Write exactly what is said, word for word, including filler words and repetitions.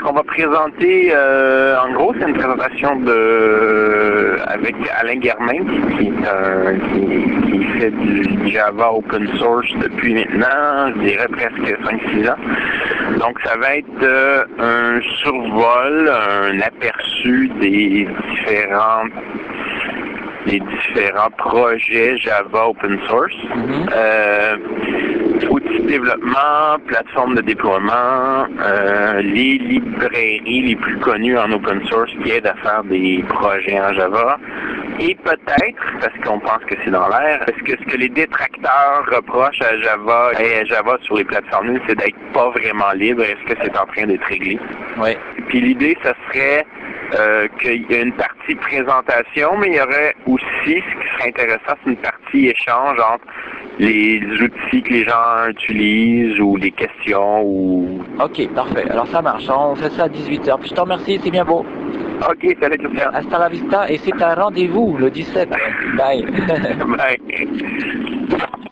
qu'on va présenter, euh, en gros, c'est une présentation de avec Alain Germain, qui, est un, qui, qui fait du Java open source depuis maintenant, je dirais presque cinq six ans. Donc, ça va être euh, un survol, un aperçu des différentes les différents projets Java open source, mm-hmm. euh, outils de développement, plateforme de déploiement, euh, les librairies les plus connues en open source qui aident à faire des projets en Java, et peut-être, parce qu'on pense que c'est dans l'air, est-ce que ce que les détracteurs reprochent à Java et à Java sur les plateformes, c'est d'être pas vraiment libre, est-ce que c'est en train d'être réglé? Oui. Puis l'idée, ça serait Euh, qu'il y a une partie présentation, mais il y aurait aussi, ce qui serait intéressant, c'est une partie échange entre les outils que les gens utilisent ou les questions ou... Ok, parfait. Alors ça marche. On fait ça à dix-huit heures. Puis je te remercie, c'est bien beau. Ok, salut Christian. Hasta la vista. Et c'est un rendez-vous le dix-sept. Bye. Bye.